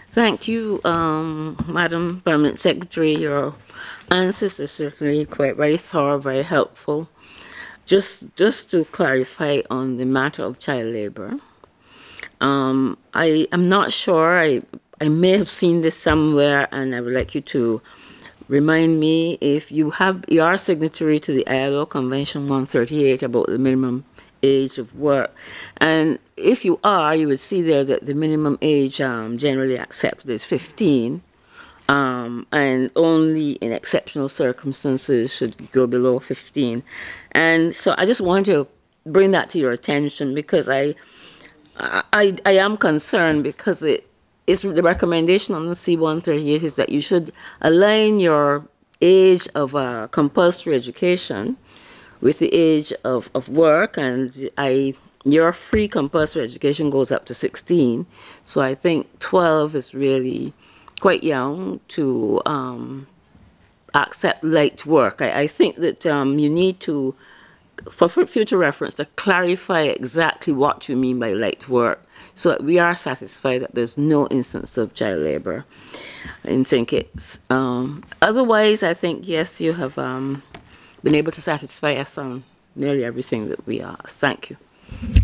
Thank you, Madam Permanent Secretary. Your answers are certainly quite very thorough, very helpful. Just to clarify on the matter of child labor, I am not sure. I may have seen this somewhere, and I would like you to remind me if you are signatory to the ILO Convention 138 about the minimum age of work. And if you are, you would see there that the minimum age generally accepted is 15, and only in exceptional circumstances should you go below 15. And so I just want to bring that to your attention because I am concerned because it's the recommendation on the C-138 is that you should align your age of compulsory education with the age of work, and your free compulsory education goes up to 16. So I think 12 is really quite young to accept late work. I think that you need to, for future reference, to clarify exactly what you mean by late work so that we are satisfied that there's no instance of child labor in St. Kitts. Otherwise, I think, yes, you have been able to satisfy us on nearly everything that we asked. Thank you.